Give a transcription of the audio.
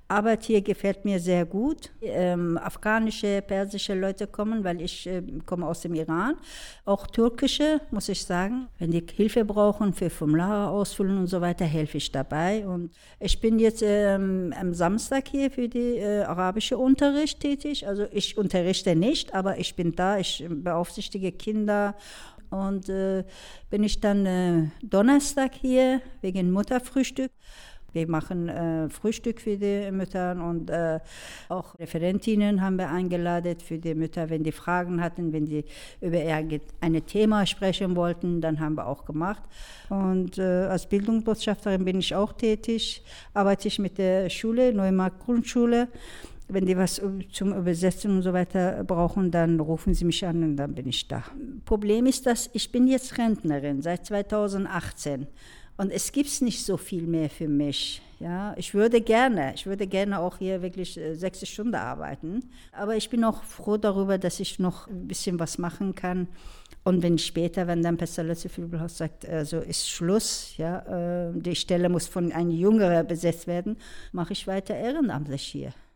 Arbeit hier gefällt mir sehr gut. Afghanische, persische Leute kommen, weil ich komme aus dem Iran. Auch türkische, muss ich sagen. Wenn die Hilfe brauchen für Formulare ausfüllen und so weiter, helfe ich dabei. Und ich bin jetzt am Samstag hier für die arabische Unterricht tätig. Also ich unterrichte nicht, aber ich bin da, ich beaufsichtige Kinder. Und bin ich dann Donnerstag hier wegen Mutterfrühstück. Wir machen Frühstück für die Mütter und auch Referentinnen haben wir eingeladen für die Mütter, wenn die Fragen hatten, wenn sie über ein Thema sprechen wollten, dann haben wir auch gemacht. Und als Bildungsbotschafterin bin ich auch tätig, arbeite ich mit der Schule, Neumarkt Grundschule. Wenn die was zum Übersetzen und so weiter brauchen, dann rufen sie mich an und dann bin ich da. Problem ist, dass ich bin jetzt Rentnerin seit 2018 und es gibt nicht so viel mehr für mich. Ja, ich würde gerne auch hier wirklich 60 Stunden arbeiten, aber ich bin auch froh darüber, dass ich noch ein bisschen was machen kann. Und wenn später, wenn dann Pestalozzi-Fibelhaus sagt, so ist Schluss, ja, die Stelle muss von einem Jüngeren besetzt werden, mache ich weiter ehrenamtlich hier.